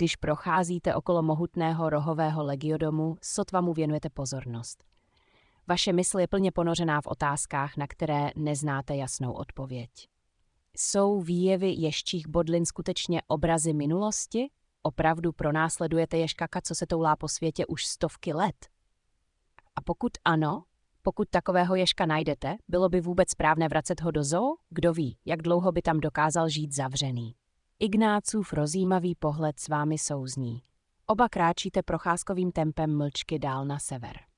Když procházíte okolo mohutného rohového legiodomu, sotva mu věnujete pozornost. Vaše mysl je plně ponořená v otázkách, na které neznáte jasnou odpověď. Jsou výjevy ježčích bodlin skutečně obrazy minulosti? Opravdu pronásledujete ježkaka, co se toulá po světě už stovky let? A pokud ano, pokud takového ježka najdete, bylo by vůbec správné vracet ho do zoo? Kdo ví, jak dlouho by tam dokázal žít zavřený. Ignácův rozjímavý pohled s vámi souzní. Oba kráčíte procházkovým tempem mlčky dál na sever.